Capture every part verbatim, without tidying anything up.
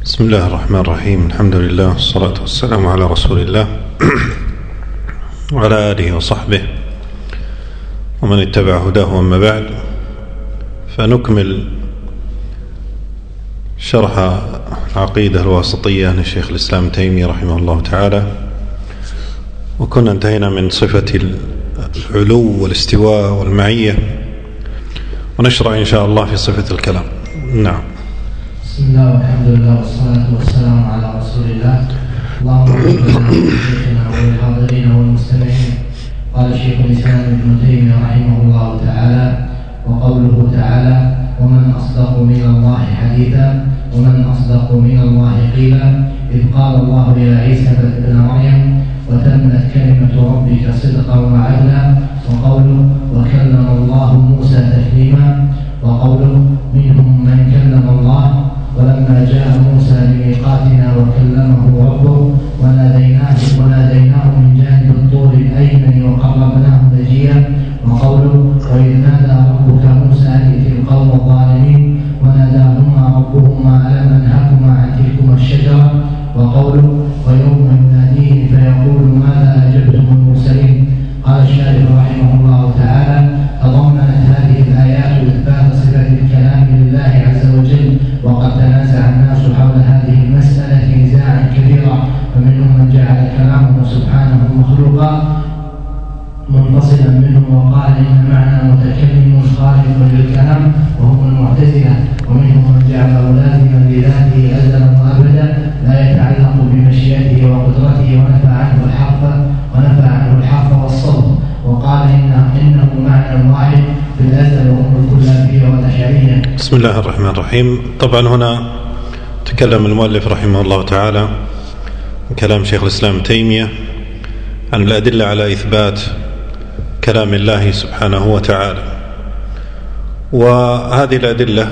بسم الله الرحمن الرحيم. الحمد لله والصلاة والسلام على رسول الله وعلى آله وصحبه ومن اتبع هداه. أما بعد، فنكمل شرح العقيدة الواسطية لشيخ الإسلام تيمية رحمه الله تعالى، وكنا انتهينا من صفة العلو والاستواء والمعية، ونشرع إن شاء الله في صفة الكلام. نعم. بسم الله والحمد لله والصلاة والسلام على رسول الله. اللهم صل على شيخنا والحاضرين والمستمعين. قال شيخ الإسلام ابن تيمية رحمه الله تعالى: وقوله تعالى: ومن أصدق من الله حديثا ومن أصدق من الله قيلا، إذ قال الله يا عيسى ابن مريم: وتمت كلمة ربك صدقا وعدلا. وقوله: وكلم الله موسى تكليما. وقوله: منهم من كلم الله. ولما جاء موسى لميقاتنا وكلمه ربه وناديناه وناديناه من جانب الطور الأيمن وقربناه نجيا. وقوله: وإذ نادى ربك موسى أن ائت القوم الظالمين وناداهما ربهما ألم أنهكما عن تلكما الشجرة. وقوله: ويوم يناديهم فيقول ماذا أجبتم المرسلين. قال الشارح رحمه الله تعالى: تضمنت هذه الآيات إثبات صفة الكلام لله عز وجل، وقد تنازع الناس حول هذه المسألة نزاعا كثيرا، فمنهم من جعل كلامه سبحانه مخلوقا منفصلا منه وقال إن معنى متكلم خالق للكلام وهم المعتزلة، ومنهم من جعله لازما لذاته أزلا وأبدا لا يتعلق بمشيئته وقدرته، ونفى عنه الحرف ونفى عنه الحرف والصوت، وقال إنه, إنه معنى واحد في الأزل، وهم الكلابية والأشعرية. بسم الله الرحمن الرحيم. طبعا هنا تكلم المؤلف رحمه الله تعالى من كلام شيخ الإسلام تيمية عن الأدلة على إثبات كلام الله سبحانه وتعالى، وهذه الأدلة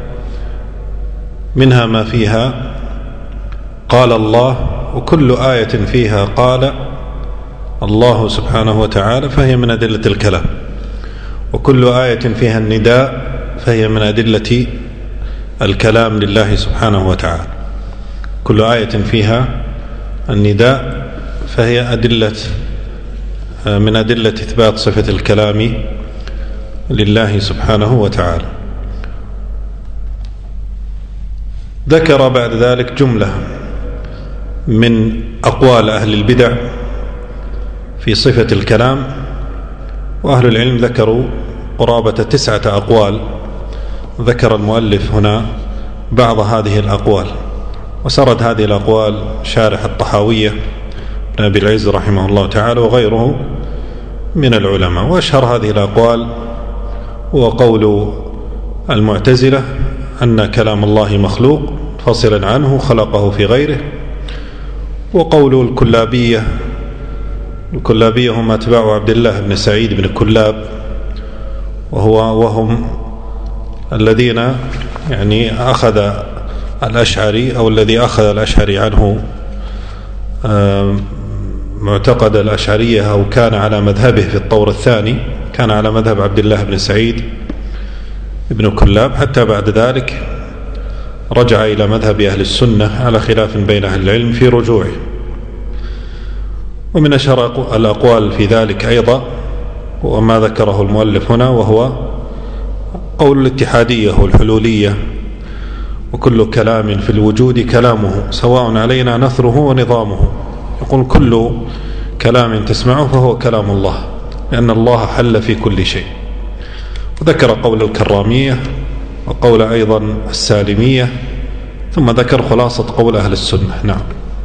منها ما فيها قال الله، وكل آية فيها قال الله سبحانه وتعالى فهي من أدلة الكلام، وكل آية فيها النداء فهي من أدلة الكلام لله سبحانه وتعالى. كل آية فيها النداء فهي أدلة من أدلة إثبات صفة الكلام لله سبحانه وتعالى. ذكر بعد ذلك جملة من أقوال أهل البدع في صفة الكلام، وأهل العلم ذكروا قرابة تسعة أقوال. ذكر المؤلف هنا بعض هذه الأقوال، وسرد هذه الأقوال شارح الطحاوية ابن أبي العز رحمه الله تعالى وغيره من العلماء. وأشهر هذه الأقوال هو قول المعتزلة أن كلام الله مخلوق فاصلا عنه خلقه في غيره، وقول الكلابية. الكلابية هم أتباع عبد الله بن سعيد بن كلاب، وهو وهم الذين يعني أخذ الأشعري أو الذي أخذ الأشعري عنه معتقد الأشعرية، أو كان على مذهبه في الطور الثاني، كان على مذهب عبد الله بن سعيد بن كلاب، حتى بعد ذلك رجع إلى مذهب أهل السنة على خلاف بين أهل العلم في رجوعه. ومن أشهر الأقوال في ذلك أيضا وما ذكره المؤلف هنا، وهو قول الاتحادية والحلولية: وكل كلام في الوجود كلامه سواء علينا نثره ونظامه. يقول كل كلام تسمعه فهو كلام الله، لأن الله حل في كل شيء. وذكر قول الكرامية وقول أيضا السالمية، ثم ذكر خلاصة قول أهل السنة. نعم.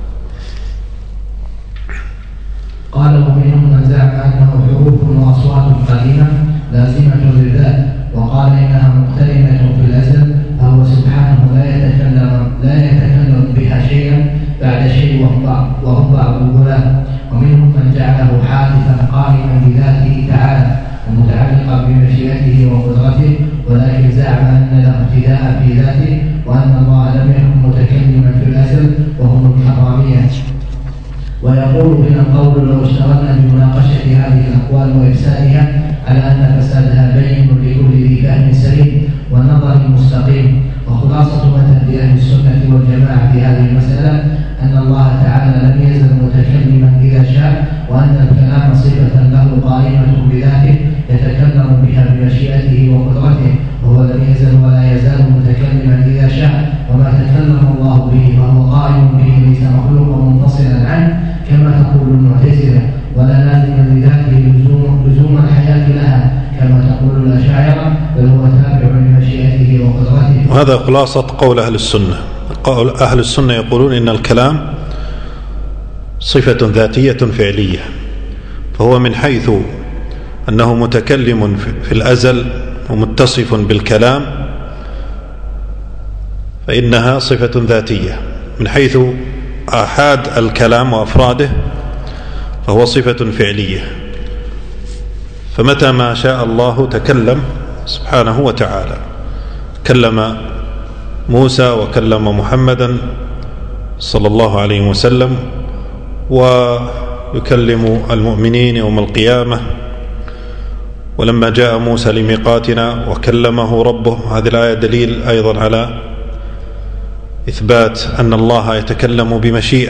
قال: ومنهم من زعم أنه حروف وأصوات قديمة لازمة للذات، وقال إنها مقترنة في الأزل، فهو سبحانه لا يتكلم لا يتكلم بها شيئا بعد شيء وهم بعض وهم بعض الغلاة. ومنهم من جعله حادثا قائما بذاته تعالى ومتعلقا بمشيئته وقدرته، ولكن زعم أن له ابتداء في ذاته، وأن الله لم يكن متكلما في الأزل، وهم الحرامية. ويقول بنا القول لو اشتغلنا بمناقشة هذه الأقوال وإفسادها على أن فسادها بين لكل ذي فهم سليم والنظر مستقيم. وخلاصة مذهب أهل السنة والجماعة في هذه المسألة أن الله تعالى لم يزل متكلما إذا شاء، وأن الكلام صفة له قائمة بذاته يتكلم بها بمشيئته وقدرته، وهو لم يزل ولا يزال متكلما إذا شاء، وما تكلم الله به وهو قائم به ليس مخلوقا منفصلا عنه كما تقول المعتزلة، ولا لازم لذاته لزوم, لزوم الحياة لها كما تقول الأشاعرة، بل هو تابع لمشيئته وقدرته. وهذا خلاصة قول أهل السنة. قول أهل السنة يقولون إن الكلام صفة ذاتية فعلية، فهو من حيث أنه متكلم في الأزل ومتصف بالكلام فإنها صفة ذاتية، من حيث آحاد الكلام وأفراده فهو صفة فعلية. فمتى ما شاء الله تكلم سبحانه وتعالى، كلم موسى وكلم محمدا صلى الله عليه وسلم، ويكلم المؤمنين يوم القيامة. ولما جاء موسى لميقاتنا وكلمه ربه، هذه الآية دليل أيضا على إثبات أن الله يتكلم بمشيئة،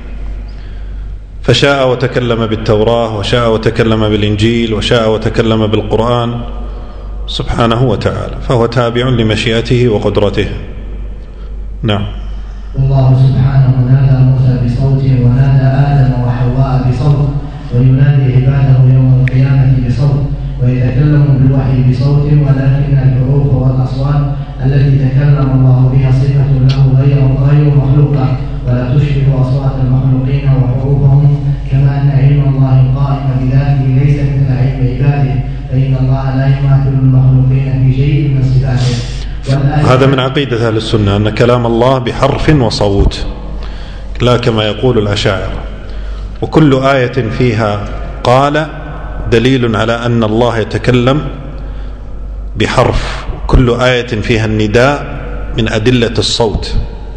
فشاء وتكلم بالتوراة، وشاء وتكلم بالإنجيل، وشاء وتكلم بالقرآن سبحانه وتعالى، فهو تابع لمشيئته وقدرته. نعم. والله سبحانه نادى موسى بصوته، ونادى آدم وحواء بصوت، وينادي عباده يوم القيامة بصوت، ويتكلم بالوحي بصوت، ولكن الحروف والأصوات التي تكلم الله بها صفة له غير غير مخلوقة، ولا تشبه أصوات المخلوقين وحروفهم، كما أن علم الله القائم بذاته ليس مثل علم عباده، فإن الله لا يماثل المخلوقين في شيء من صفاته. هذا من عقيدة أهل السنة أن كلام الله بحرف وصوت، لا كما يقول الأشاعرة. وكل آية فيها قال دليل على أن الله يتكلم بحرف، كل آية فيها النداء من أدلة الصوت.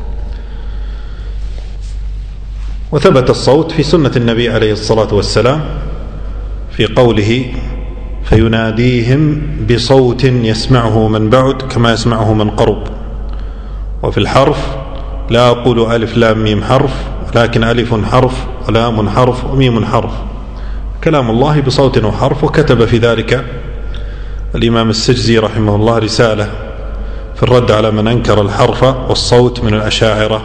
وثبت الصوت في سنة النبي عليه الصلاة والسلام في قوله فيناديهم بصوت يسمعه من بعد كما يسمعه من قرب. وفي الحرف لا أقول ألف لام ميم حرف، لكن ألف حرف ولام حرف وميم حرف، كلام الله بصوت وحرف. وكتب في ذلك الإمام السجزي رحمه الله رسالة في الرد على من أنكر الحرف والصوت من الأشاعرة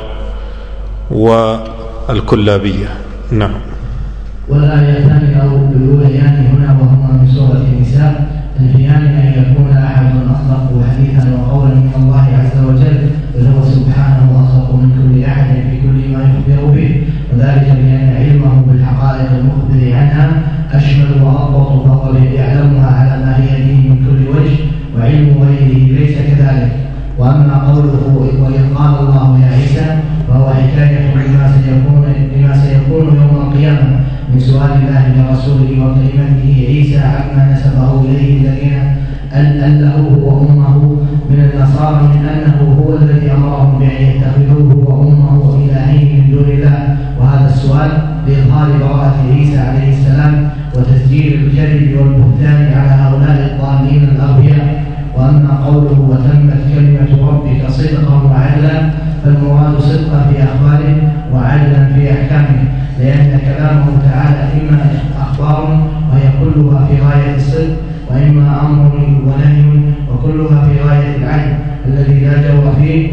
والكلابية. نعم. والآيتان أو الأوليان هنا وهما من سورة النساء تنفيان أن يكون أحد أصدق حديثا وقولا من الله عز وجل، بل هو سبحانه أصدق من كل أحد في كل ما يخبر به، وذلك لأن علمه بالحقائق المخبر عنها أشمل وأضبط، فهو يعلمها على ما هي به من كل وجه، وعلم غيره ليس كذلك. وأما قوله وإذ قال الله يا عيسى، فهو حكاية لما سيكون لما سيكون يوم القيامة من سؤال الله لرسوله وكلمته عيسى عما نسبه إليه الذين أله وأمه من النصارى، من أنه هو الذي أمرهم بأن يتخذوه وأمه إلهين من دون الله. وهذا السؤال لإظهار براءة عيسى عليه السلام وتسجيل الكذب والبهتان على هؤلاء الضالين الأغبياء. وأما قوله وتمت كلمة ربك صدقا وعدلا، فالمراد صدقا في أخباره وعدلا في أحكامه، لأن كلامه تعالى إما أخبار وهي كلها في غاية الصدق، وإما أمر ونهي وكلها في غاية العدل الذي لا جور فيه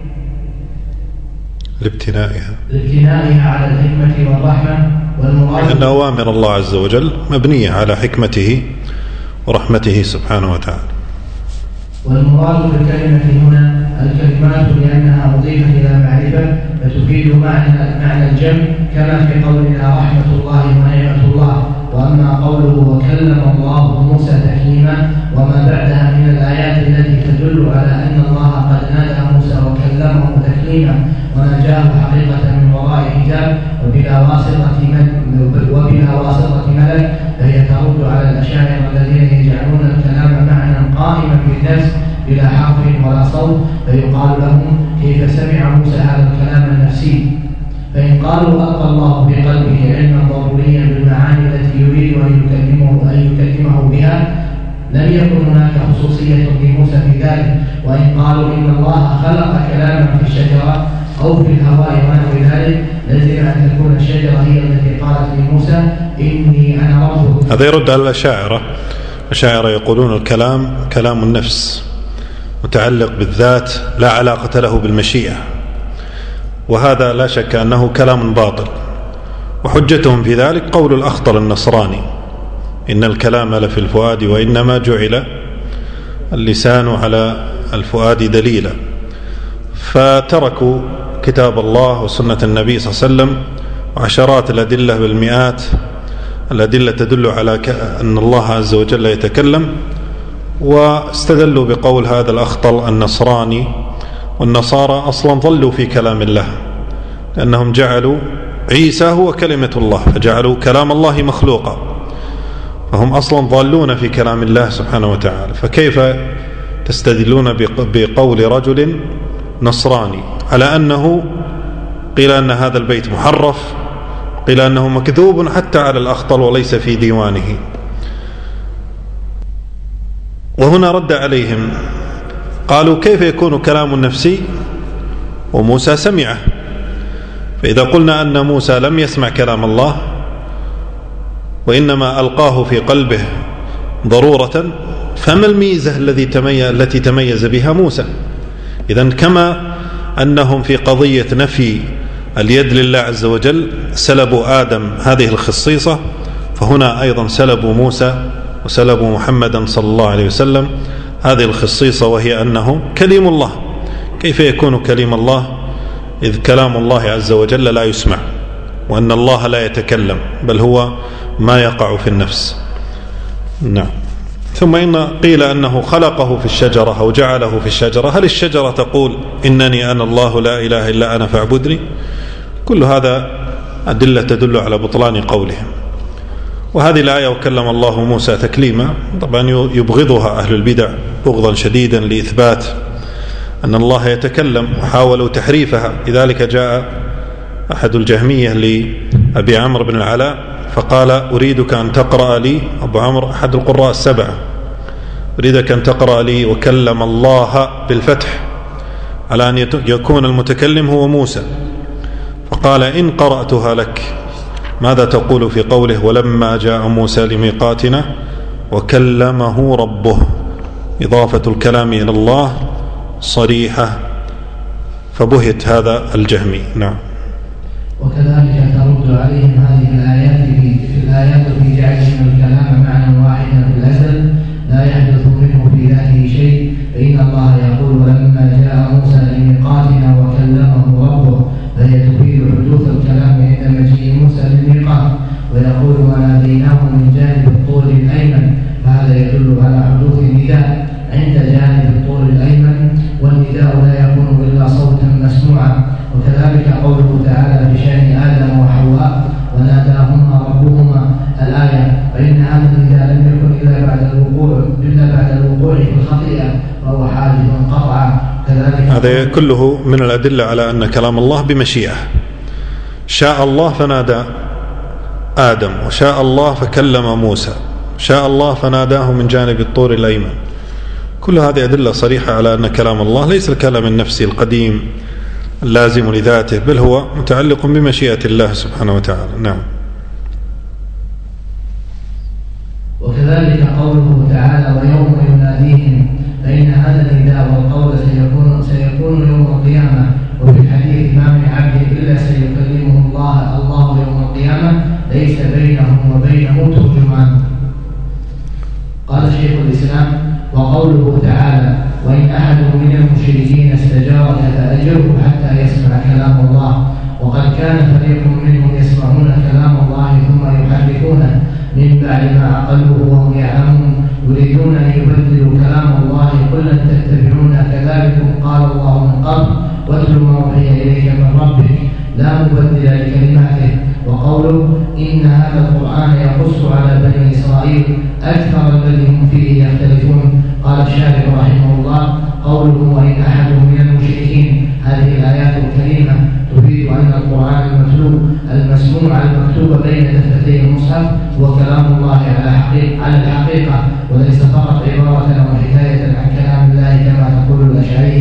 لابتنائها لابتنائها على الحكمة والرحمة. والمراد أن أوامر الله عز وجل مبنية على حكمته ورحمته سبحانه وتعالى. والمراد بالكلمة هنا الكلمات لأنها أضيفت إلى معرفة فتفيد معنى معنى الجمع، كما في قولنا رحمة الله ونعمة الله. وأما قوله وكلم الله موسى تكليما وما بعدها من الآيات التي تدل على أن الله قد نادى موسى وكلمه تكليما وناجاه حقيقة من وراء حجاب وبلا واسطة وبلا واسطة ملك، فهي ترد على الأشاعرة الذين يجعلون الكلام معنى قائما بالنفس بلا حرف ولا صوت، فيقال لهم كيف سمع موسى هذا الكلام النفسي؟ فإن قالوا ألقى الله في قلبه علما ضروريا بالمعاني التي يريد أن يكلمه أن يكلمه بها لم يكن هناك خصوصية لموسى في ذلك. وإن قالوا إن الله خلق كلاما في الشجرة أو في الهواء ونحو ذلك لازم أن تكون الشجرة هي التي قالت لموسى إني أنا ربك. هذا يرد على الأشاعرة. الأشاعرة يقولون الكلام كلام النفس متعلق بالذات لا علاقة له بالمشيئة، وهذا لا شك أنه كلام باطل، وحجتهم في ذلك قول الأخطل النصراني إن الكلام لفي الفؤاد وإنما جعل اللسان على الفؤاد دليلا. فتركوا كتاب الله وسنة النبي صلى الله عليه وسلم وعشرات الأدلة بالمئات الأدلة تدل على أن الله عز وجل يتكلم، واستدلوا بقول هذا الأخطل النصراني. والنصارى أصلا ظلوا في كلام الله لأنهم جعلوا عيسى هو كلمة الله، فجعلوا كلام الله مخلوقا، فهم أصلا ضالون في كلام الله سبحانه وتعالى. فكيف تستدلون بقول رجل نصراني على أنه قيل أن هذا البيت محرف، قيل أنه مكذوب حتى على الأخطل وليس في ديوانه؟ وهنا رد عليهم قالوا كيف يكون كلام نفسي وموسى سمعه؟ فإذا قلنا أن موسى لم يسمع كلام الله وإنما ألقاه في قلبه ضرورة، فما الميزة التي تميز بها موسى؟ إذن كما أنهم في قضية نفي اليد لله عز وجل سلبوا آدم هذه الخصيصة، فهنا أيضا سلبوا موسى وسلبوا محمدا صلى الله عليه وسلم هذه الخصيصة، وهي أنه كليم الله. كيف يكون كليم الله إذ كلام الله عز وجل لا يسمع، وأن الله لا يتكلم بل هو ما يقع في النفس؟ نعم. ثم إن قيل أنه خلقه في الشجرة أو جعله في الشجرة، هل الشجرة تقول إنني أنا الله لا إله إلا أنا فاعبدني؟ كل هذا أدلة تدل على بطلان قولهم. وهذه الآية وكلم الله موسى تكليما طبعا يبغضها أهل البدع بغضا شديدا لإثبات أن الله يتكلم، وحاولوا تحريفها. لذلك جاء أحد الجهمية لأبي عمرو بن العلاء فقال أريدك أن تقرأ لي، أبو عمرو أحد القراء السبعة، أريدك أن تقرأ لي وكلم الله بالفتح على أن يكون المتكلم هو موسى. فقال إن قرأتها لك ماذا تقول في قوله ولما جاء موسى لميقاتنا وكلمه ربه؟ إضافة الكلام إلى الله صريحة، فبهت هذا الجهمي. نعم. وكذلك ترد عليهم هذه الآيات في, في الآيات في جعلهم الكلام معنى واحدا في الأزل لا يحدث منه في ذاته شيء، فإن الله يقول ولما جاء موسى لميقاتنا وكلمه ربه، فهي تفيد حدوث الكلام عند مجيء موسى للميقات. ويقول وناديناه من جانب الطور الأيمن، فهذا يدل على حدوث النداء عند جانب الطور الأيمن، والنداء لا يكون إلا صوتا مسموعا. وكذلك قوله تعالى بشأن آدم وحواء وناداهما ربهما الآية، فإن هذا النداء لم يكن إلا بعد الوقوع إلا بعد الوقوع في الخطيئة، وهو حادث قطعا. هذا كله من الأدلة على أن كلام الله بمشيئة. شاء الله فنادى آدم، وشاء الله فكلم موسى، شاء الله فناداه من جانب الطور الأيمن. كل هذه أدلة صريحة على أن كلام الله ليس الكلام النفسي القديم اللازم لذاته، بل هو متعلق بمشيئة الله سبحانه وتعالى. نعم. وكذلك قوله تعالى ويوم يناديهم، فإن هذا النداء والقول سيكون سيكون يوم القيامة. وفي الحديث ما من عبد إلا سيكلمه الله الله يوم القيامة ليس بينهم وبينه ترجمان. قال شيخ الإسلام وقوله تعالى وإن أحد من المشركين استجارك فأجره حتى يسمع كلام الله. وقد كان فريق منهم يسمعون كلام الله ثم يحرفونه من بعد ما عقلوه وهم يعلمون، يريدون أن يبدلوا كلام الله قل لن تتبعونا كذلكم قال الله من قبل واتل ما أوحي إليك من ربك لا مبدل لكلماته. وقوله إن هذا القرآن يقص على بني إسرائيل أكثر الذي هم فيه يختلفون. قال الشارح رحمه الله قوله وإن أحد من المشركين، هذه الآيات الكريمة تفيد أن القرآن المتلو المسموع المكتوب بين دفتي المصحف هو كلام الله على حقيقة على الحقيقة، وليس فقط عبارة أو حكاية عن كلام الله كما تقول الأشعرية.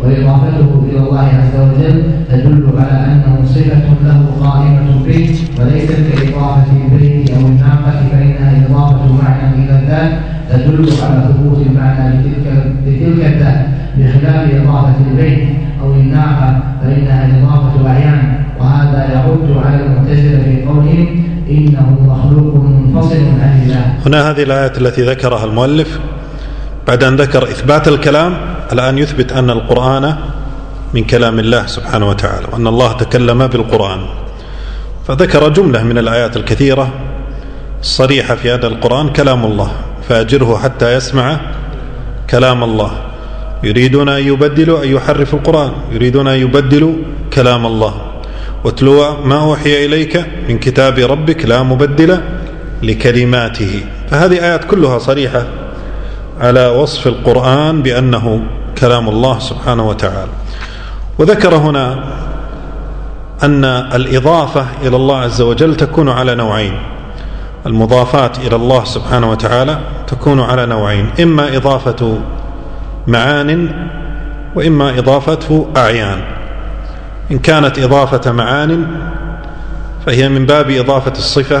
وإضافته إلى الله عز وجل تدل على أنه صفة له قائمة به وليست كإضافة البيت أو الناقة، فإنها إضافة معنى إلى الذات تدل على ثبوت المعنى لتلك, لتلك الذات، بخلاف إضافة البيت أو الناقة فإنها إضافة أعيان. وهذا يرد على المعتزلة في قولهم إنه مخلوق منفصل عن الله. هنا هذه الآيات التي ذكرها المؤلف بعد أن ذكر إثبات الكلام، الآن يثبت أن القرآن من كلام الله سبحانه وتعالى، وأن الله تكلم بالقرآن. فذكر جملة من الآيات الكثيرة الصريحة في هذا القرآن كلام الله، فأجره حتى يسمع كلام الله. يريدون أن يبدلوا أن يحرفوا القرآن، يريدون أن يبدلوا كلام الله. واتلو ما أوحي إليك من كتاب ربك لا مبدل لكلماته. فهذه آيات كلها صريحة على وصف القرآن بأنه كلام الله سبحانه وتعالى. وذكر هنا أن الإضافة إلى الله عز وجل تكون على نوعين. المضافات إلى الله سبحانه وتعالى تكون على نوعين، إما إضافة معان وإما إضافة أعيان. إن كانت إضافة معان فهي من باب إضافة الصفة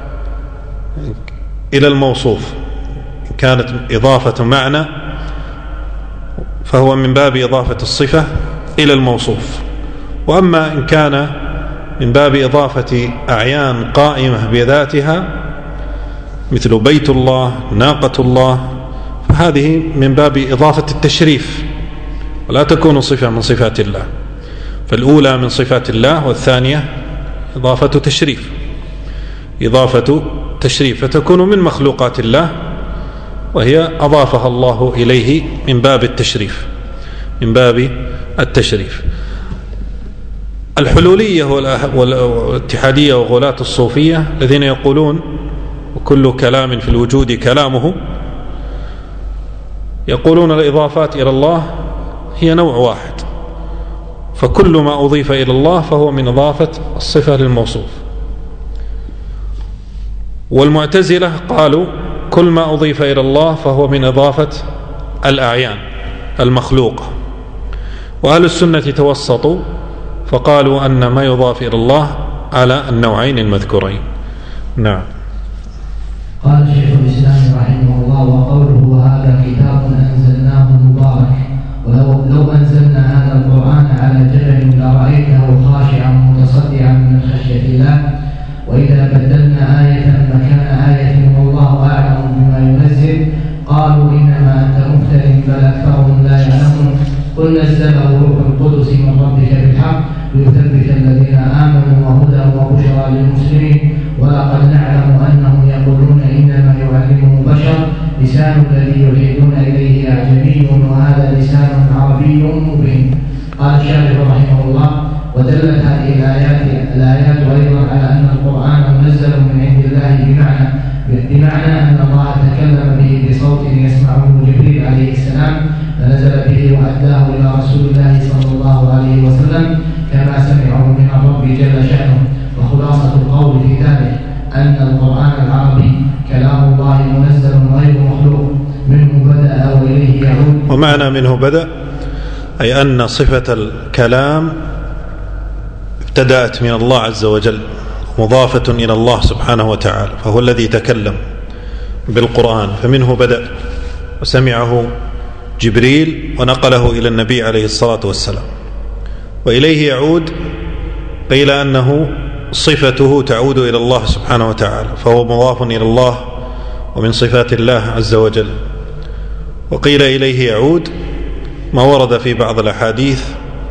إلى الموصوف، إن كانت إضافة معنى فهو من باب إضافة الصفة إلى الموصوف. وأما إن كان من باب إضافة أعيان قائمة بذاتها مثل بيت الله، ناقة الله، فهذه من باب إضافة التشريف ولا تكون صفة من صفات الله. فالأولى من صفات الله والثانية إضافة تشريف، إضافة تشريف، فتكون من مخلوقات الله وهي أضافها الله إليه من باب التشريف، من باب التشريف. الحلولية والاتحادية وغلاة الصوفية الذين يقولون وكل كلام في الوجود كلامه، يقولون الإضافات إلى الله هي نوع واحد، فكل ما أضيف إلى الله فهو من إضافة الصفة للموصوف. والمعتزلة قالوا كل ما أضيف إلى الله فهو من إضافة الأعيان المخلوقة. وأهل السنة توسطوا فقالوا أن ما يضاف إلى الله على النوعين المذكورين. نعم. قال شيخ الإسلام رحمه الله: وقوله هذا كتاب أنزلناه مبارك، ولو لو أنزلنا هذا القرآن على جبل لرأيته خاشعا متصدعا من خشية الله. وإذا بدلنا آية مكان آية والله أعلم بما ينزل قالوا إنما أنت مفتر بل أكثرهم لا يعلمون. قل نزله روح القدس من ربك بالحق ليثبت الذين آمنوا وهدى وبشرى للمسلمين. ولقد نعلم أنهم يقولون إنما يعلمه بشر لسان الذي يلحدون إليه أعجمي وهذا لسان عربي مبين. قال الشارح رحمه الله: ودلت هذه الآيات الآيات أيضا على أن القرآن منزل من عند الله بمعنى بمعنى أن الله تكلم به بصوت يسمعه جبريل عليه السلام فنزل به وأداه إلى رسول الله صلى الله عليه وسلم كما سمعه من الرب جل شأنه. وخلاصة القول في ذلك أن القرآن العربي كلام الله منزل غير مخلوق، منه بدأ وإليه يعود. ومعنى منه بدأ أي أن صفة الكلام ابتدأت من الله عز وجل مضافة إلى الله سبحانه وتعالى، فهو الذي تكلم بالقرآن، فمنه بدأ وسمعه جبريل ونقله إلى النبي عليه الصلاة والسلام، وإليه يعود قيل أنه صفته تعود إلى الله سبحانه وتعالى، فهو مضاف إلى الله ومن صفات الله عز وجل. وقيل إليه يعود ما ورد في بعض الأحاديث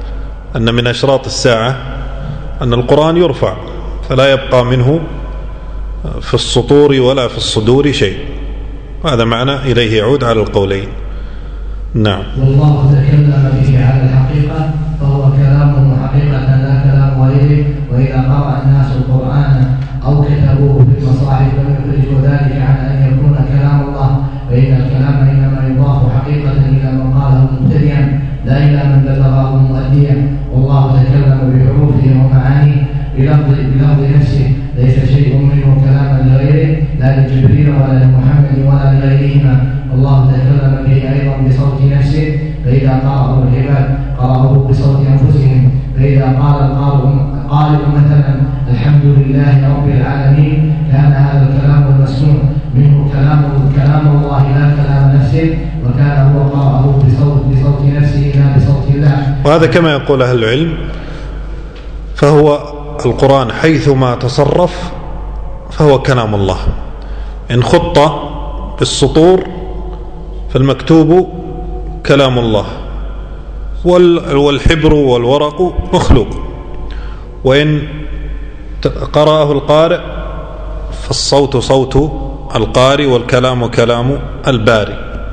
أن من أشراط الساعة أن القرآن يرفع فلا يبقى منه في السطور ولا في الصدور شيء، هذا معنى إليه يعود على القولين. نعم. والله تكلم به على الحقيقة فهو كلامه حقيقة لا كلام غيره. وإذا قرأ الناس القرآن أو كتبوه في المصاحف لم يخرجوا ذلك عن أن يكون كلام الله، فإن الكلام إنما يضاف حقيقة إلى من قاله مبتدئا لا إلى من بلغه مؤديا. والله تكلم بحروفه ومعانيه بلفظ بلفظ نفسه، ليس شيء منه كلاما لغيره لا لجبريل ولا لمحمد ولا لغيرهما. والله تكلم به أيضا بصوت نفسه، فإذا قرأه العباد قرأوه بصوت أنفسهم. فإذا قال القارئ قارئ مثلا الحمد لله رب العالمين كان هذا الكلام المسموع منه كلام كلام الله لا كلام نفسه، وكان هو قرأه بصوت بصوت نفسه لا بصوت الله. وهذا كما يقول أهل العلم، فهو القرآن حيثما تصرف فهو كلام الله. إن خط بالسطور فالمكتوب كلام الله، والحبر والورق مخلوق، وإن قرأه القارئ فالصوت صوت القارئ والكلام كلام الباري.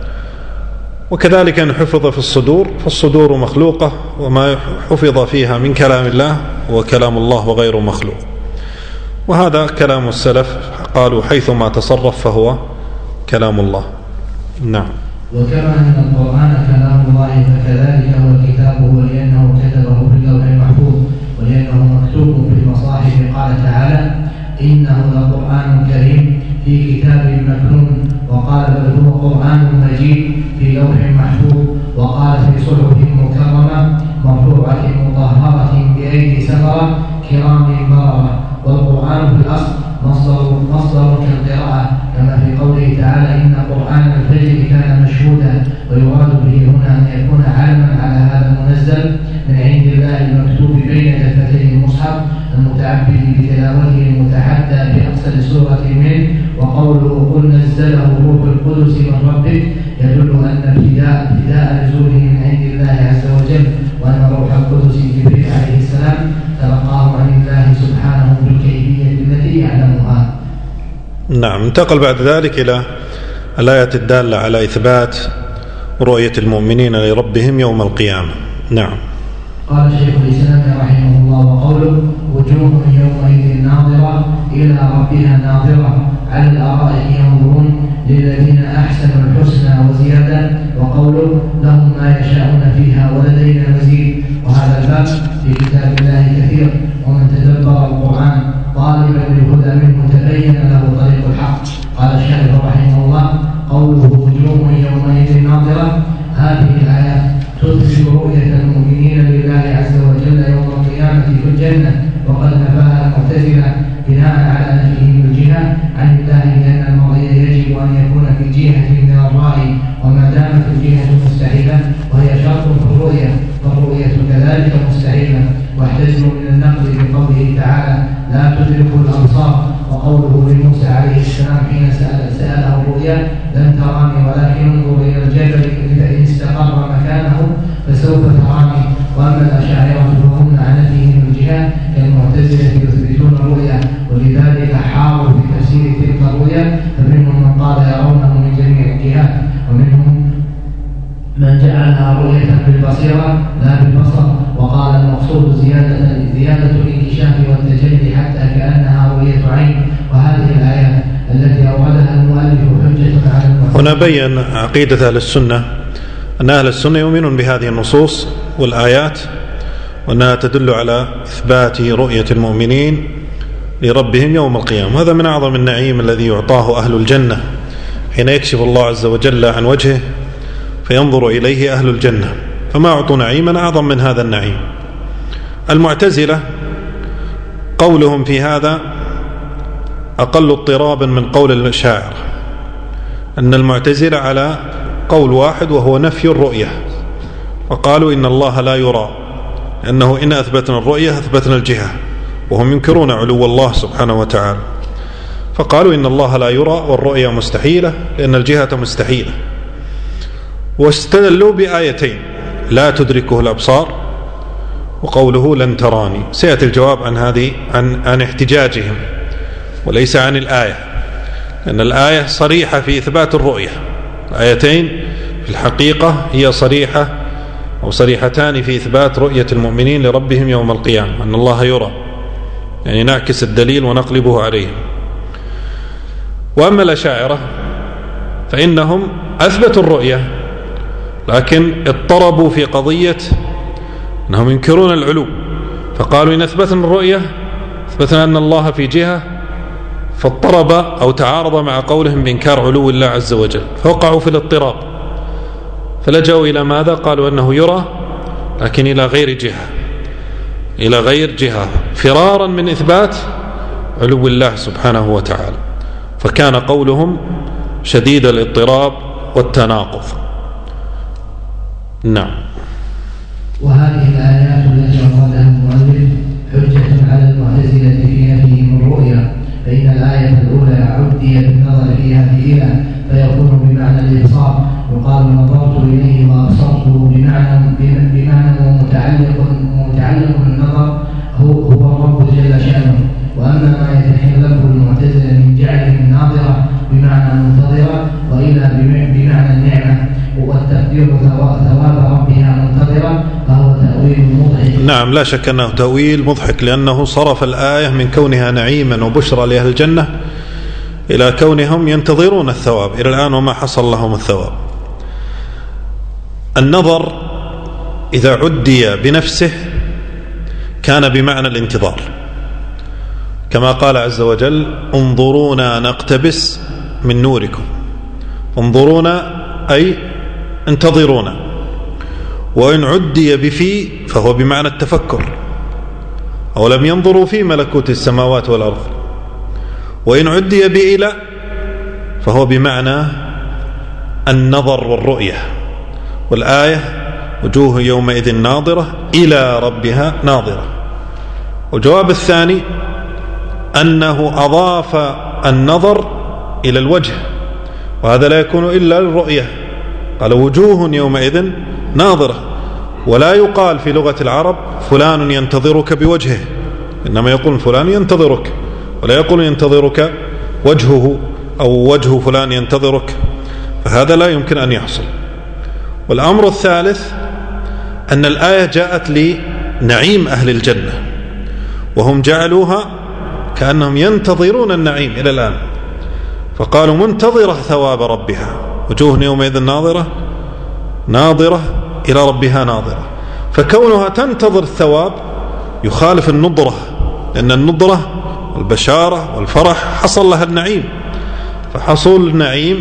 وكذلك إن حفظ في الصدور فالصدور مخلوقة، وما حفظ فيها من كلام الله وكلام الله وغير مخلوق. وهذا كلام السلف، قالوا حيثما تصرف فهو كلام الله. نعم. وكما أن القرآن كلام الله فكذلك هو كتابه، لأنه كتبه في اللوح المحفوظ ولأنه مكتوب في المصاحف. قال تعالى إنه لقرآن كريم في كتاب مكنون، وقال بل هو قرآن مجيد في لوح محفوظ، وقال في صحف مكرمة مرفوعة مطهرة بأيدي سفرة كرام بررة. والقرآن في الأصل مصدر مصدر كالقراءة، كما في قوله تعالى إن قرآن الفجر كان مشهودا. ويراد به هنا أن يكون علما على هذا المنزل من عند الله المكتوب بين دفتي المصحف المتعبد بتلاوته المتحدى بأقصى سورة منه. وقوله قل نزله روح القدس من ربك يدل أن ابتداء ابتداء نزوله من عند الله عز وجل، وأن روح القدس جبريل عليه السلام تلقاه عن الله سبحانه بالكيفية التي يعلمها. نعم. انتقل بعد ذلك إلى الآية الدالة على إثبات رؤية المؤمنين لربهم يوم القيامة. نعم. قال شيخ الإسلام رحمه الله وقوله وجوه يومئذ ناظرة إلى ربها ناظرة على الأرائك ينظرون للذين أحسنوا الحسنى وزيادة. وقوله لهم ما يشاءون فيها ولدينا مزيد. وهذا الباب في كتاب الله كثير، ومن تدبر القرآن طالبا للهدى منه تبين له طريق الحق. قال الشيخ رحمه الله قوله وجوه يومئذ ناظرة، هذه الآيات تثبت رؤية المؤمنين لله عز وجل يوم القيامة في الجنة، وقد نفاها المعتزلة بناء على نفيهم الجهة عن الله، لأن المرئي يجب أن يكون في جهة من الرأي، وما دامت الجهة مستحيلة وهي شرط في الرؤية فالرؤية كذلك مستحيلة. واحتجوا من النقل بقوله تعالى لا تدركوا الأبصار، وقوله لموسى عليه السلام حين سأل سأله الرؤيا لن تراني ولكن انظر إلى الجبل فإن استقر مكانه فسوف تراني. وأما الأشاعرة فهم عن نفيهم الجهة كالمعتزلة يثبتون الرؤيا، ولذلك حاروا في تفسير تلك الرؤيا، فمنهم من قال يرونه من جميع الجهات، ومنهم من جعلها رؤية بالبصيرة لا بالبصر، وقال المقصود زيادة زيادة الانكشاف والتجلي حتى كأنها رؤية عين. وهذه الآيات التي أوردها المؤلف حجة على المؤمنين. هنا بين عقيدة أهل السنة أن أهل السنة يؤمنون بهذه النصوص والآيات، وأنها تدل على إثبات رؤية المؤمنين لربهم يوم القيامة. هذا من أعظم النعيم الذي يعطاه أهل الجنة حين يكشف الله عز وجل عن وجهه فينظر إليه أهل الجنة، فما أعطوا نعيما أعظم من هذا النعيم. المعتزلة قولهم في هذا أقل اضطرابا من قول الشاعر، أن المعتزلة على قول واحد وهو نفي الرؤية، وقالوا إن الله لا يرى، أنه إن أثبتنا الرؤية أثبتنا الجهة، وهم ينكرون علو الله سبحانه وتعالى، فقالوا إن الله لا يرى والرؤية مستحيلة لأن الجهة مستحيلة. واستدلوا بآيتين لا تدركه الأبصار وقوله لن تراني. سيأتي الجواب عن هذه عن, عن احتجاجهم وليس عن الآية، لأن الآية صريحة في إثبات الرؤية. الآيتين في الحقيقة هي صريحة أو صريحتان في إثبات رؤية المؤمنين لربهم يوم القيامة، أن الله يرى، يعني نعكس الدليل ونقلبه عليهم. وأما الأشاعرة فإنهم أثبتوا الرؤية لكن اضطربوا في قضية أنهم ينكرون العلو، فقالوا إن أثبتنا الرؤية أثبتنا أن الله في جهة، فاضطرب أو تعارض مع قولهم بإنكار علو الله عز وجل، فوقعوا في الاضطراب، فلجأوا إلى ماذا؟ قالوا أنه يرى لكن إلى غير جهة، إلى غير جهة، فرارا من إثبات علو الله سبحانه وتعالى. فكان قولهم شديد الاضطراب والتناقض. نعم. وهذه الآيات التي أوردها المؤلف حجة على المعتزلة في نفيهم الرؤيا، فإن الآية الأولى عدي بالنظر فيها بإله فيكون بمعنى الإبصار، يقال نظرت إليه وأبصرته بمعنى بمعنى متعلق متعلق النظر هو هو الرب جل شأنه. وأما ما يتحلف المعتزلة من جعله الناظرة بمعنى منتظرة وإلا بمعنى النعمة والتقدير ثواب ربها منتظرة فهو تأويل مضحك. نعم، لا شك أنه تأويل مضحك، لأنه صرف الآية من كونها نعيما وبشرى لأهل الجنة إلى كونهم ينتظرون الثواب إلى الآن وما حصل لهم الثواب. النظر إذا عدي بنفسه كان بمعنى الانتظار، كما قال عز وجل انظرونا نقتبس من نوركم. انظرونا أي انتظرونا. وإن عدي بفي فهو بمعنى التفكر، أو لم ينظروا في ملكوت السماوات والأرض. وإن عدي بإلى فهو بمعنى النظر والرؤية. والآية وجوه يومئذ ناظرة إلى ربها ناظرة. والجواب الثاني أنه أضاف النظر إلى الوجه، وهذا لا يكون إلا للرؤية. قال وجوه يومئذ ناظرة، ولا يقال في لغة العرب فلان ينتظرك بوجهه، إنما يقول فلان ينتظرك، ولا يقول ينتظرك وجهه أو وجه فلان ينتظرك، فهذا لا يمكن أن يحصل. والأمر الثالث أن الآية جاءت لنعيم أهل الجنة، وهم جعلوها كأنهم ينتظرون النعيم إلى الآن، فقالوا منتظرة ثواب ربها، وجوه يومئذ ناظرة ناظرة إلى ربها ناظرة. فكونها تنتظر الثواب يخالف النظرة، لأن النظرة والبشارة والفرح حصل لها النعيم، فحصول النعيم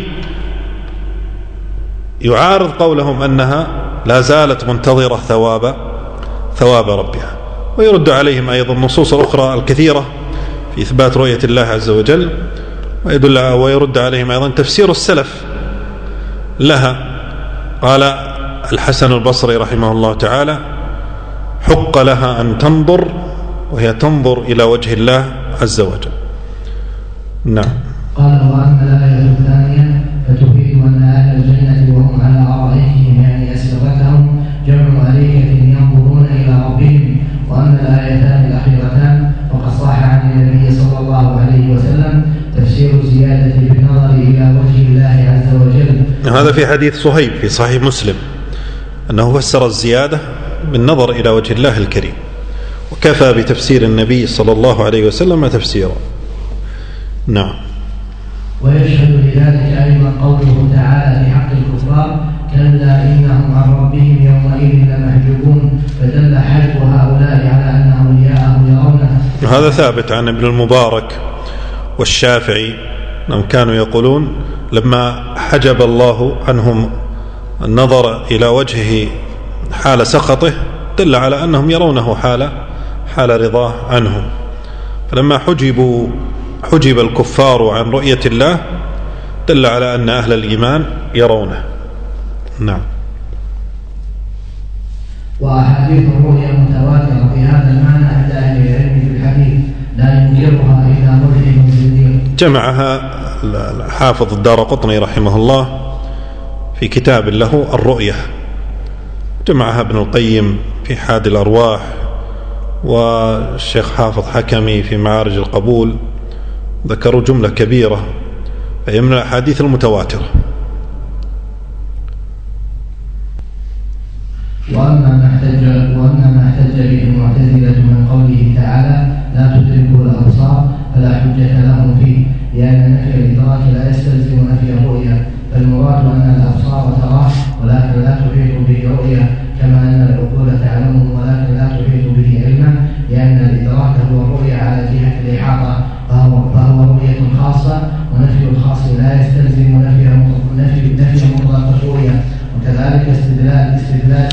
يعارض قولهم أنها لا زالت منتظرة ثواب ثواب ربها. ويرد عليهم أيضا النصوص الأخرى الكثيرة في إثبات رؤية الله عز وجل، ويدل ويرد عليهم أيضا تفسير السلف لها. قال الحسن البصري رحمه الله تعالى حق لها أن تنظر وهي تنظر إلى وجه الله عز وجل. نعم. قال وأما الآية الثانية فتفيد أن أهل الجنة وهم على أرائكهم يعني أسرتهم جمع أريكة ينظرون إلى ربهم. وأما الآيتان الأخيرتان فقد صح عن النبي صلى الله عليه وسلم تفسير الزيادة بالنظر إلى وجه الله عز وجل. هذا في حديث صهيب في صحيح مسلم أنه فسر الزيادة بالنظر إلى وجه الله الكريم، وكفى بتفسير النبي صلى الله عليه وسلم تفسيرا. نعم. ويشهد لذلك أيضا قوله تعالى في حق الكفار كلا إنهم عن ربهم يومئذ لمحجوبون، فدل حجب هؤلاء على أن أولياءه يرونه. هذا ثابت عن ابن المبارك والشافعي أنهم كانوا يقولون لما حجب الله عنهم النظر إلى وجهه حال سخطه دل على أنهم يرونه حال حال رضاه عنهم. فلما حجبوا حجب الكفار عن رؤية الله دل على أن أهل الإيمان يرونه. نعم. وأحاديث الرؤيا متواترة في هذا المعنى عند أهل العلم في الحديث لا ينكرها إلا ملحد صديق. جمعها الحافظ الدارقطني رحمه الله في كتاب له الرؤية، جمعها ابن القيم في حاد الأرواح، والشيخ حافظ حكمي في معارج القبول، ذكروا جملة كبيرة هي من الأحاديث المتواترة. وأما ما احتج وأما ما احتج به المعتزلة من قوله تعالى لا تدركه الأبصار فلا حجة لهم فيه، لأن نفي الإدراك لا يستلزم نفي الرؤية، فالمراد أن الأبصار تراه ولكن لا تحيط به رؤية، كما أن العقول تعلمه ولكن لا تحيط به علما، لأن الإدراك هو الرؤية على جهة الإحاطة، فهو, فهو رؤية خاصة، ونفي الخاص لا يستلزم نفي نفي نفي مطلق الرؤية. وكذلك استدلال استدلال يعني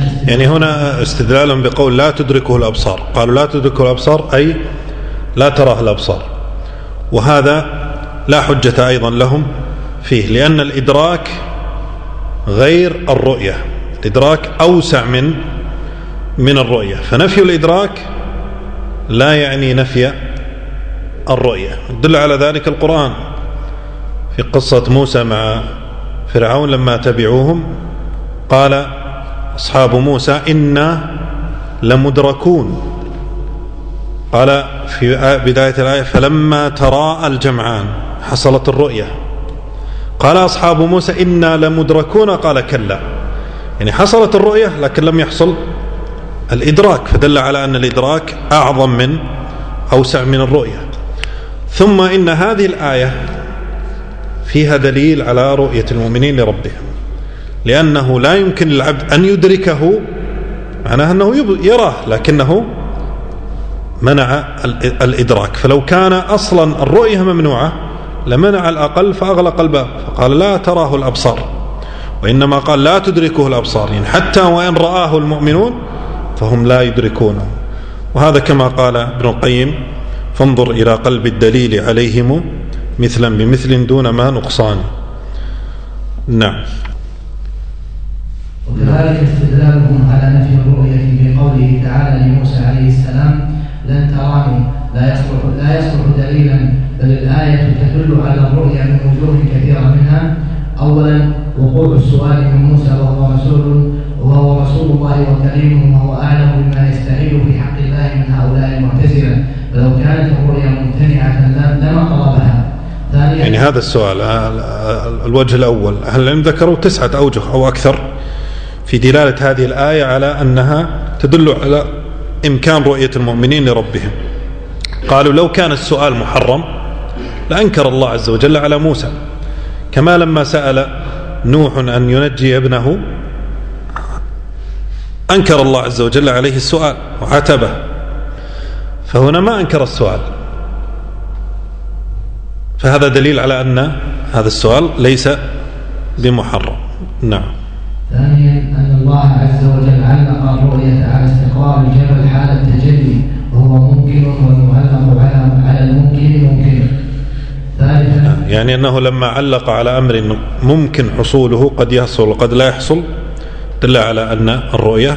يعني هنا استدلالهم بقول لا تدركه الأبصار، قالوا لا تدركه الأبصار أي لا تراه الأبصار، وهذا لا حجة أيضا لهم فيه، لأن الإدراك غير الرؤية، الإدراك أوسع من من الرؤية، فنفي الإدراك لا يعني نفي الرؤية. يدل على ذلك القرآن في قصة موسى مع فرعون لما تبعوهم قال أصحاب موسى إنا لمدركون، قال في بداية الآية فلما تراءى الجمعان حصلت الرؤية، قال أصحاب موسى إنا لمدركون، قال كلا، يعني حصلت الرؤية لكن لم يحصل الإدراك، فدل على أن الإدراك أعظم من أوسع من الرؤية. ثم إن هذه الآية فيها دليل على رؤية المؤمنين لربهم، لأنه لا يمكن للعبد أن يدركه، معناه أنه يراه لكنه منع الإدراك، فلو كان أصلا الرؤية ممنوعة لمنع الأقل فأغلق الباب، فقال لا تراه الأبصار، وإنما قال لا تدركه الأبصار، يعني حتى وإن رآه المؤمنون فهم لا يدركونه. وهذا كما قال ابن القيم فانظر إلى قلب الدليل عليهم مثلا بمثل دون ما نقصان. نعم. وكذلك استدلالهم على نفي الرؤية بقوله تعالى لموسى عليه السلام لن تراني لا يصلح لا يصلح دليلا، بل الآية تدل على الرؤية من وجوه كثيرة منها. أولا وقوع السؤال من موسى وهو رسول وهو رسول الله وكريم وهو أعلم بما يستعيد في حق الله من هؤلاء المعتزلة، فلو كانت الرؤيا ممتنعة لما طلبها. يعني هذا السؤال الوجه الأول أهل العلم ذكروا تسعة أوجه أو أكثر في دلالة هذه الآية على أنها تدل على إمكان رؤية المؤمنين لربهم. قالوا لو كان السؤال محرم لأنكر الله عز وجل على موسى، كما لما سأل نوح أن ينجي ابنه أنكر الله عز وجل عليه السؤال وعاتبه، فهنا ما أنكر السؤال، فهذا دليل على أن هذا السؤال ليس بمحرم. نعم. ثانيا أن الله عز وجل علق الرؤية على استقرار الجبل حال التجلي وهو ممكن، والمعلق على الممكن ممكن. ثالثا يعني أنه لما علق على أمر ممكن حصوله قد يحصل وقد لا يحصل دل على أن الرؤية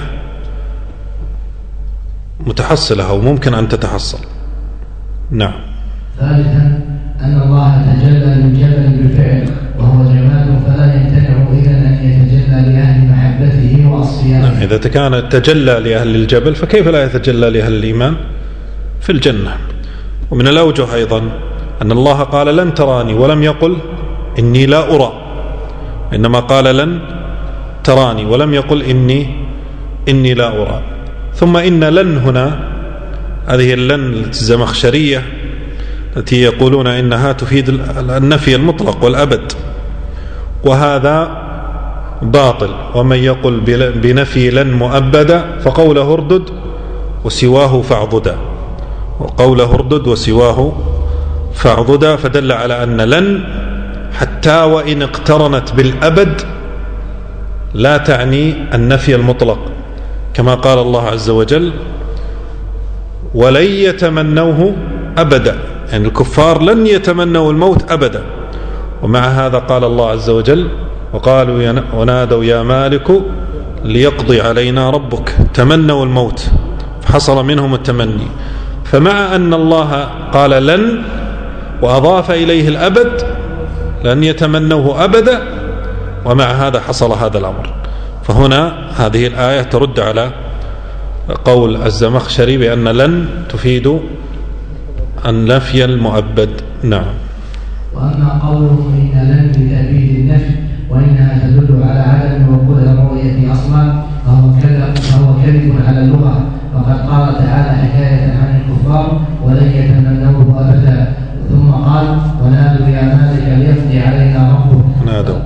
متحصلة أو ممكن أن تتحصل. نعم. ثالثا أن الله تجلى للجبل بالفعل وهو جمال، فلا يمتنع إذن أن يتجلى لأهل محبته وأصفيائه. نعم. إذا كان تجلى لأهل الجبل فكيف لا يتجلى لأهل الإيمان في الجنة؟ ومن الأوجه أيضا أن الله قال لن تراني ولم يقل إني لا أرى، إنما قال لن تراني ولم يقل إني إني لا أرى. ثم إن لن هنا هذه اللن الزمخشرية التي يقولون إنها تفيد النفي المطلق والأبد، وهذا باطل. ومن يقل بنفي لن مؤبدا فقوله اردد وسواه فاعضدا، وقوله اردد وسواه فاعضدا، فدل على أن لن حتى وإن اقترنت بالأبد لا تعني النفي المطلق، كما قال الله عز وجل ولن يتمنوه أبدا، يعني الكفار لن يتمنوا الموت أبدا. ومع هذا قال الله عز وجل وقالوا ونادوا يا مالك ليقضي علينا ربك، تمنوا الموت فحصل منهم التمني. فمع أن الله قال لن وأضاف إليه الأبد لن يتمنوه أبدا، ومع هذا حصل هذا الأمر. فهنا هذه الآية ترد على قول الزمخشري بأن لن تفيد النفي المؤبد. نعم. وأما قوله إن لن بتأبيد النفي وإنها تدل على عدم وقوع الرؤية أصلا فهو كذب فهو كذب على اللغة، فقد قال تعالى حكاية عن الكفار ولن يتمنوه أبدا، ثم قال ونادوا يا مالك ليقضي علينا ربك. ونادوا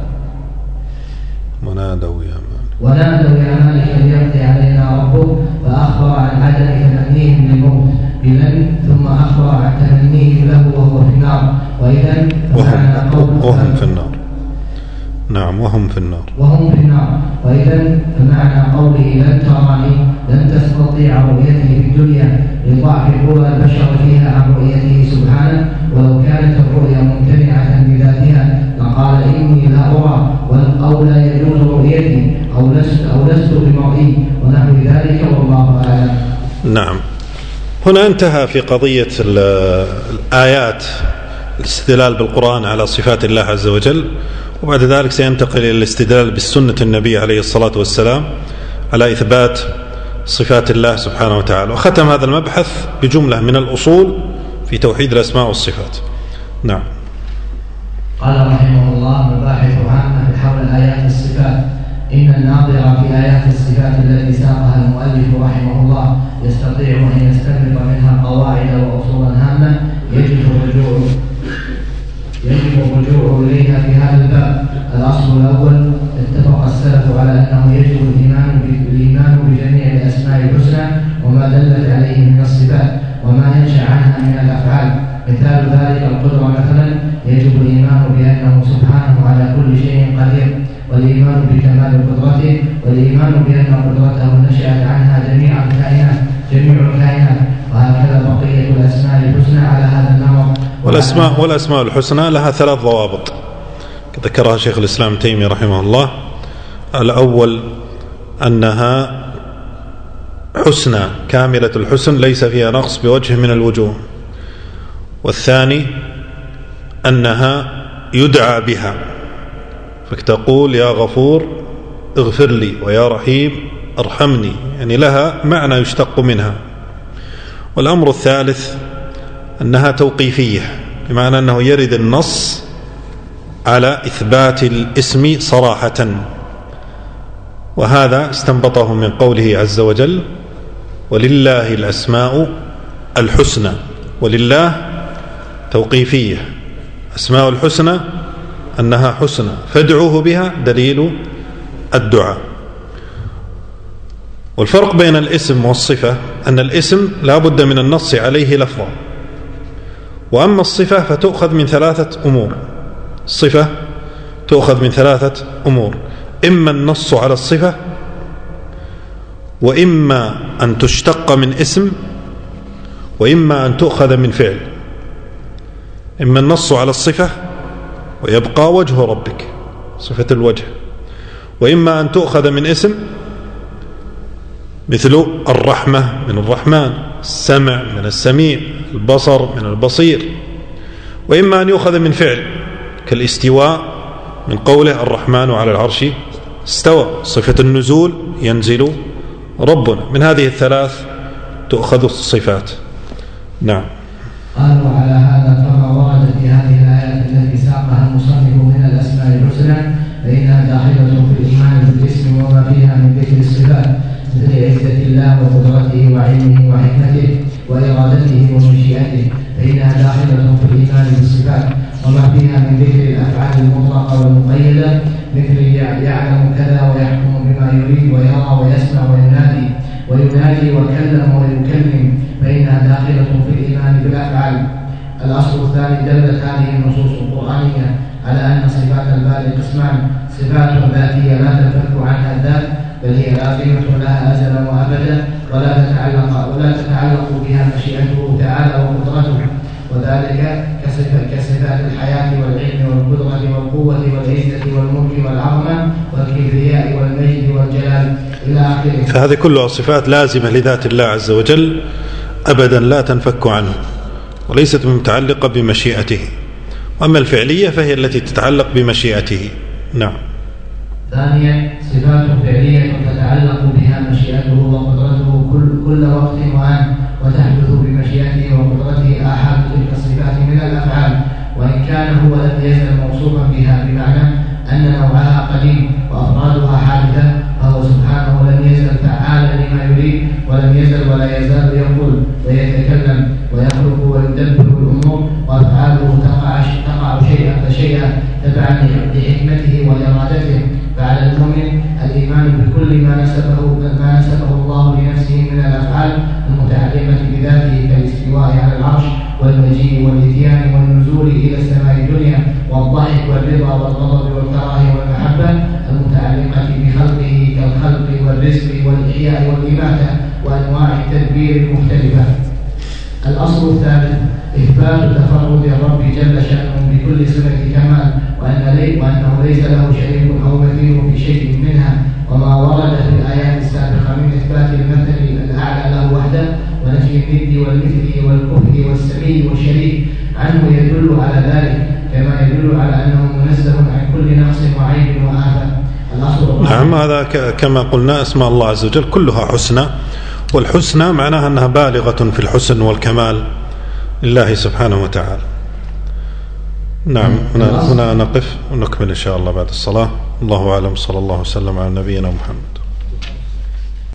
ونادوا يا مالك ونادوا يا مالك ليقضي علينا ربك، فأخبر عن عدم تمنيهم للموت بلن، ثم أخبر عن تمنيهم له وهو في النار. وإذا وهم, وهم في النار. نعم وهم في النار وهم في النار. وإذا فمعنى قوله قوله لن تراني لن تستطيع رؤيته في الدنيا لضعف قوى البشر فيها عن رؤيته سبحانه، ولو كانت الرؤيا ممتنعة بذاتها لقال إني لا أرى أو لا يجوز رؤيتي أو لست أو لست بمرئي ونحو ذلك والله أعلم. نعم. هنا انتهى في قضية الآيات الاستدلال بالقرآن على صفات الله عز وجل، وبعد ذلك سينتقل إلى الاستدلال بالسنة النبي عليه الصلاة والسلام على إثبات صفات الله سبحانه وتعالى، وختم هذا المبحث بجملة من الأصول في توحيد الأسماء والصفات. نعم. قال رحمه الله: مباحث عامة حول آيات الصفات. إن الناظر في آيات الصفات التي ساقها المؤلف رحمه الله يستطيع أن يستنبط منها قواعد وأصولا هامة يجب الرجوع يجب الرجوع إليها في هذا الباب. الأصل الأول: اتفق السلف على أنه يجب الإيمان بالإيمان بجميع الأسماء الحسنى وما دلت عليه من الصفات وما ينشأ عنها من الأفعال. مثال ذلك القدرة مثلا، يجب الإيمان بأنه سبحانه على كل شيء قدير، والإيمان بكمال قدرته، والإيمان بأن قدرته نشأت عنها جميع الكائنات جميع الكائنات وهكذا بقية الأسماء الحسنى على هذا النمط. والأسماء والأسماء الحسنى لها ثلاث ضوابط ذكرها شيخ الإسلام تيمية رحمه الله. الأول أنها حسنى كاملة الحسن ليس فيها نقص بوجه من الوجوه. والثاني أنها يدعى بها، فتقول يا غفور اغفر لي ويا رحيم ارحمني، يعني لها معنى يشتق منها. والأمر الثالث أنها توقيفية، بمعنى أنه يرد النص على إثبات الاسم صراحة، وهذا استنبطه من قوله عز وجل: ولله الأسماء الحسنى. ولله توقيفية، أسماء الحسنى أنها حسنى فادعوه بها دليل الدعاء. والفرق بين الاسم والصفة أن الاسم لا بد من النص عليه لفظا، وأما الصفة فتؤخذ من ثلاثة أمور. الصفة تؤخذ من ثلاثة أمور: إما النص على الصفة، وإما أن تشتق من اسم، وإما أن تؤخذ من فعل. إما النص على الصفة ويبقى وجه ربك صفة الوجه، وإما أن تؤخذ من اسم مثل الرحمة من الرحمن، السمع من السميع، البصر من البصير، وإما أن يؤخذ من فعل كالاستواء من قوله الرحمن على العرش استوى، صفة النزول ينزل ربنا. من هذه الثلاث تؤخذ الصفات. نعم. قالوا على هذا فما ورد في هذه الآيات التي ساقها المصنف من الأسماء الحسنى فإنها داخلة في الإيمان بالاسم وما فيها من ذكر الصفات مثل عزة الله وقدرته وعلمه وحكمته وإرادته ومشيئته، فإنها داخلة في الإيمان بالصفات وما فيها من ذكر الأفعال المطلقة والمقيدة مثل يعلم كذا ويحكم بما يريد ويرى ويسمع وينادي وينادي وكلم ويكلم، فإنها داخلة في الإيمان بالأفعال. الأصل الثاني: دلت هذه النصوص القرآنية على أن صفات الباري قسمان: صفات ذاتية لا تنفك عنها الذات بل هي لازمة لها أزلا وأبدا ولا تتعلق ولا تتعلق بها مشيئته تعالى وقدرته، وذلك كصفات الحياة والعلم والقدرة والقوة والعزة والملك والعظمة والكبرياء والمجد والجلال إلى آخره. فهذه كلها صفات لازمة لذات الله عز وجل أبدا لا تنفك عنه، وليست متعلقة بمشيئته. وأما الفعلية فهي التي تتعلق بمشيئته. نعم. ثانيا: صفات فعلية تتعلق بها مشيئته وقدرته كل, كل وقت وآن، وتحدث بمشيئته وقدرته آحاد تلك الصفات من الأفعال، وإن كان هو لم يزل موصوفا بها، بمعنى أن نوعها قديم وأفرادها حادثة، فهو سبحانه لم يزل فعالا لما يريد، ولم يزل ولا يزال يقول ويتكلم ويخلق ويدبر الأمور، وأفعاله تقع تقع شيئا فشيئا تبعا لحكمته وإرادته. فعلى المؤمن الإيمان بكل ما نسبه ما نسبه الله لنفسه من الأفعال المتعلقة بذاته كالاستواء على العرش والمجيء والإتيان والنزول إلى السماء الدنيا والضحك والرضا والغضب والكراهية والمحبة المتعلقة بخلقه كالخلق والرزق والإحياء والإماتة وأنواع التدبير المختلفة. الأصل الثالث إثبات تفرد الرب جل شأنه بكل صفة كمال، وأن لي وأنه ليس له شريك أو مثيل في شيء منها، وما ورد في الآيات السابقة من إثبات المثل الأعلى له وحده ونفي الند والمثل والكفء والسمي والشريك عنه يدل على ذلك، كما يدل على أنه منزه عن كل نقص وعيب وآفة. نعم، هذا كما قلنا أسماء الله عز وجل كلها حسنى، والحسنى معناها أنها بالغة في الحسن والكمال لله سبحانه وتعالى. نعم، هنا, هنا نقف ونكمل إن شاء الله بعد الصلاة. الله أعلم، صلى الله وسلم على نبينا محمد.